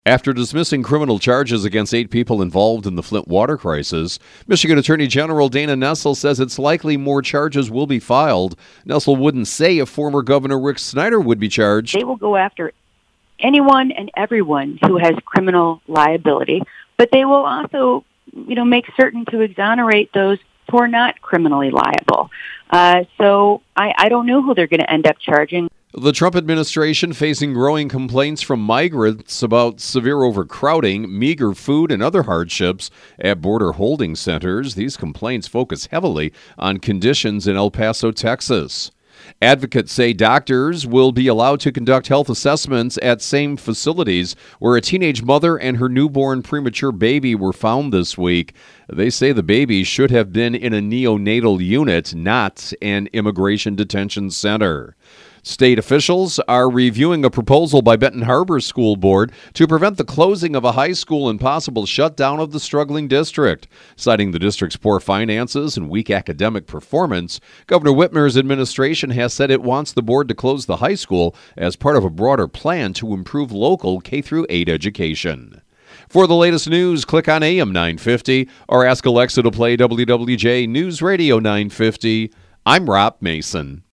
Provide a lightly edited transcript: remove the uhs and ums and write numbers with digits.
After dismissing criminal charges against 8 people involved in the Flint water crisis, Michigan Attorney General Dana Nessel says it's likely more charges will be filed. Nessel wouldn't say if former Governor Rick Snyder would be charged. They will go after anyone and everyone who has criminal liability, but they will also, make certain to exonerate those who are not criminally liable. So I don't know who they're going to end up charging. The Trump administration facing growing complaints from migrants about severe overcrowding, meager food, and other hardships at border holding centers. These complaints focus heavily on conditions in El Paso, Texas. Advocates say doctors will be allowed to conduct health assessments at same facilities where a teenage mother and her newborn premature baby were found this week. They say the baby should have been in a neonatal unit, not an immigration detention center. State officials are reviewing a proposal by Benton Harbor School Board to prevent the closing of a high school and possible shutdown of the struggling district. Citing the district's poor finances and weak academic performance, Governor Whitmer's administration has said it wants the board to close the high school as part of a broader plan to improve local K-8 education. For the latest news, click on AM 950 or ask Alexa to play WWJ News Radio 950. I'm Rob Mason.